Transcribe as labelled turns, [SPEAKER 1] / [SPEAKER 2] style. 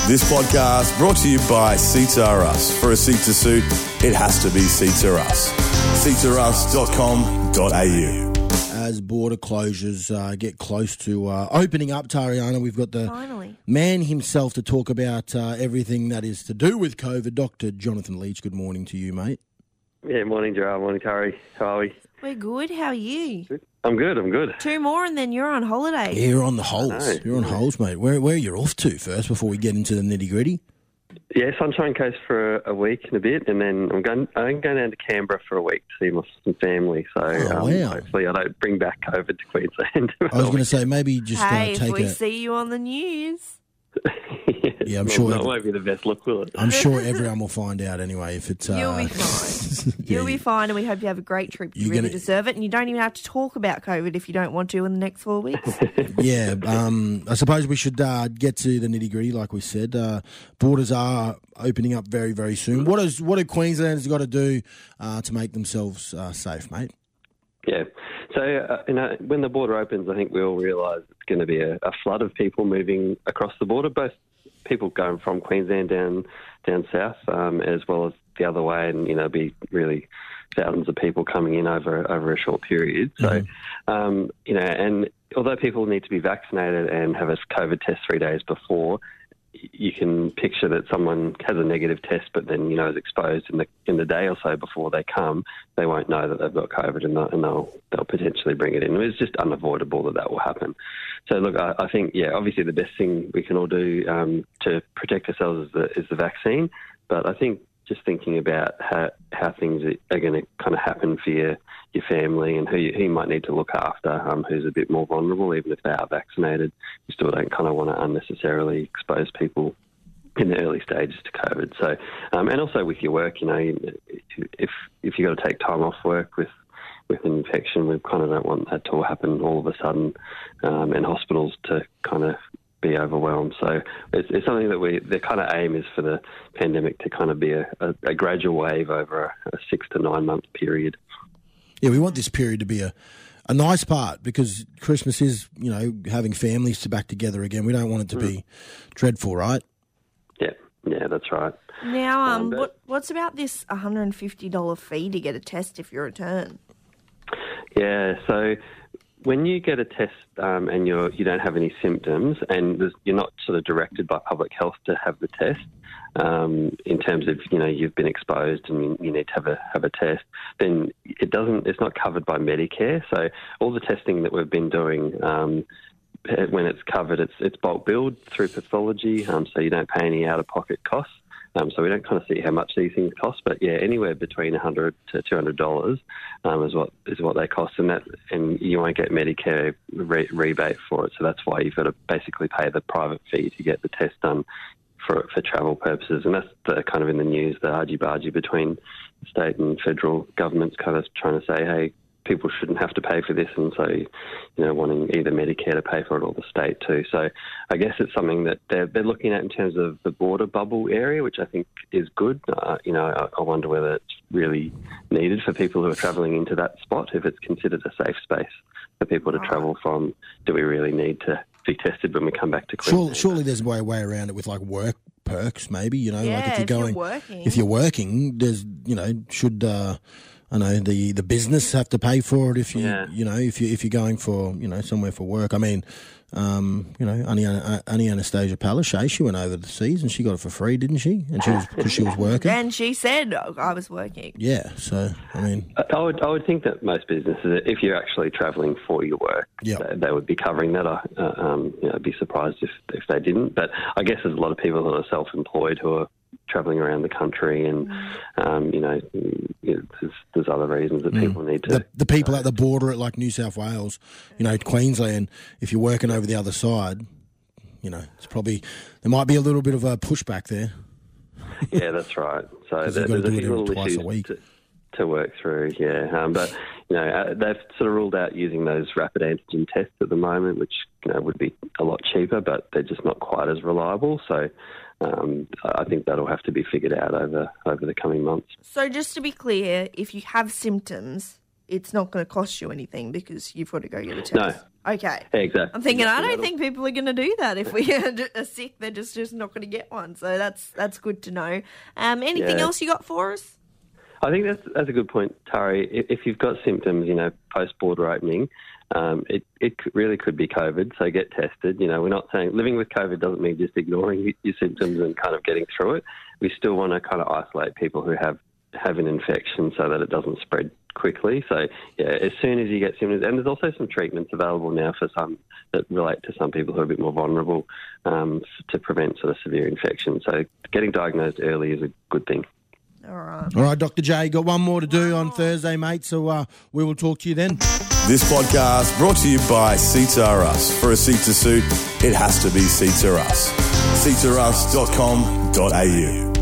[SPEAKER 1] This podcast brought to you by Seats R Us. For a seat to suit, it has to be Seats R Us. seatsrus.com.au.
[SPEAKER 2] As border closures get close to opening up, Tariana, we've got the man himself to talk about everything that is to do with COVID. Dr. Jonathan Leach, good morning to you, mate.
[SPEAKER 3] Yeah, morning, Gerard. Morning, Tari. How are we?
[SPEAKER 4] We're good. How are you?
[SPEAKER 3] I'm good.
[SPEAKER 4] 2 more and then you're on holiday.
[SPEAKER 2] Yeah, you're on the holes. You're on holes, mate. Where are you off to first before we get into the nitty-gritty?
[SPEAKER 3] Yeah, Sunshine Coast for a week and a bit, and then I'm going down to Canberra for a week to see some family. So
[SPEAKER 2] wow.
[SPEAKER 3] Hopefully I don't bring back COVID to Queensland.
[SPEAKER 2] I was going to say maybe just
[SPEAKER 4] if
[SPEAKER 2] take
[SPEAKER 4] we see you on the news.
[SPEAKER 2] Yeah, I'm sure
[SPEAKER 3] that won't be the best look, will it?
[SPEAKER 2] I'm sure everyone will find out anyway if it's.
[SPEAKER 4] You'll be fine. You'll be fine, and we hope you have a great trip. You really deserve it, and you don't even have to talk about COVID if you don't want to in the next 4 weeks.
[SPEAKER 2] Yeah, I suppose we should get to the nitty gritty, like we said. Borders are opening up very, very soon. What do Queenslanders got to do to make themselves safe, mate?
[SPEAKER 3] Yeah. So, when the border opens, I think we all realise it's going to be a flood of people moving across the border, both people going from Queensland down south, as well as the other way, and, be really thousands of people coming in over a short period. So, and although people need to be vaccinated and have a COVID test 3 days before, you can picture that someone has a negative test but then, is exposed in the day or so before they come, they won't know that they've got COVID and they'll potentially bring it in. It's just unavoidable that will happen. So, look, I think, obviously the best thing we can all do to protect ourselves is the vaccine. But I think just thinking about how things are going to kind of happen for your family and who you might need to look after, who's a bit more vulnerable, even if they are vaccinated, you still don't kind of want to unnecessarily expose people in the early stages to COVID. So, and also with your work, if you've got to take time off work with an infection, we kind of don't want that to happen all of a sudden, and hospitals to kind of be overwhelmed. So it's something that the kind of aim is for the pandemic to kind of be a gradual wave over a 6 to 9 month period.
[SPEAKER 2] Yeah, we want this period to be a nice part because Christmas is, having families back together again. We don't want it to be dreadful, right?
[SPEAKER 3] Yeah, that's right.
[SPEAKER 4] Now, what's about this $150 fee to get a test if you return?
[SPEAKER 3] Yeah, so when you get a test and you don't have any symptoms and you're not sort of directed by public health to have the test, in terms of you've been exposed and you need to have a test, then it's not covered by Medicare. So all the testing that we've been doing, when it's covered, it's bulk billed through pathology, so you don't pay any out of pocket costs. So we don't kind of see how much these things cost, but anywhere between $100 to $200 is what they cost, and you won't get Medicare rebate for it. So that's why you've got to basically pay the private fee to get the test done for travel purposes, and that's kind of in the news, the argy-bargy between state and federal governments, kind of trying to say, hey, people shouldn't have to pay for this, and so wanting either Medicare to pay for it or the state too. So I guess it's something that they're looking at in terms of the border bubble area, which I think is good. I wonder whether it's really needed for people who are travelling into that spot. If it's considered a safe space for people to travel from, do we really need to be tested when we come back to Queensland?
[SPEAKER 2] Surely there's a way around it with like work perks, maybe. Like if you're working, there's should. I know the business have to pay for it if if you're going for somewhere for work. I mean, Annie Anastasia Palaszczuk, she went over the seas and she got it for free, didn't she? And because she was working.
[SPEAKER 4] And she said I was working.
[SPEAKER 2] Yeah, so I mean,
[SPEAKER 3] I would think that most businesses, if you're actually travelling for your work, they would be covering that. I'd be surprised if they didn't. But I guess there's a lot of people that are self-employed who are travelling around the country, and there's other reasons that people need to.
[SPEAKER 2] The people at the border at like New South Wales, Queensland, if you're working over the other side, it's probably there might be a little bit of a pushback there.
[SPEAKER 3] Yeah, that's right. So there's a few little issues to work through. Yeah, but they've sort of ruled out using those rapid antigen tests at the moment, which would be a lot cheaper, but they're just not quite as reliable. So. I think that'll have to be figured out over the coming months.
[SPEAKER 4] So just to be clear, if you have symptoms, it's not going to cost you anything because you've got to go get a test?
[SPEAKER 3] No.
[SPEAKER 4] Okay.
[SPEAKER 3] Exactly.
[SPEAKER 4] I'm thinking, I don't think people are going to do that. If we are sick, they're just not going to get one. So that's good to know. Anything else you got for us?
[SPEAKER 3] I think that's a good point, Tari. If you've got symptoms, post-border opening, it really could be COVID, so get tested. We're not saying living with COVID doesn't mean just ignoring your symptoms and kind of getting through it. We still want to kind of isolate people who have an infection so that it doesn't spread quickly. So, as soon as you get symptoms, and there's also some treatments available now for some that relate to some people who are a bit more vulnerable to prevent sort of severe infection. So getting diagnosed early is a good thing.
[SPEAKER 2] All right, Dr. J, got one more to do on Thursday, mate, so we will talk to you then.
[SPEAKER 1] This podcast brought to you by Seats R Us. For a seat to suit, it has to be Seats R Us. seatsrus.com.au